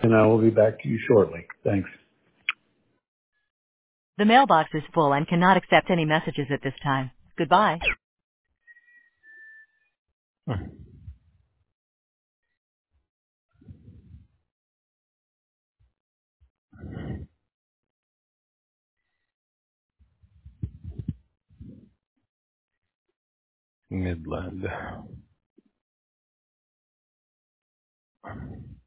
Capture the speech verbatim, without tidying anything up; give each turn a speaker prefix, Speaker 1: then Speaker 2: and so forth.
Speaker 1: and I will be back to you shortly. Thanks.
Speaker 2: The mailbox is full and cannot accept any messages at this time. Goodbye.
Speaker 3: Midland.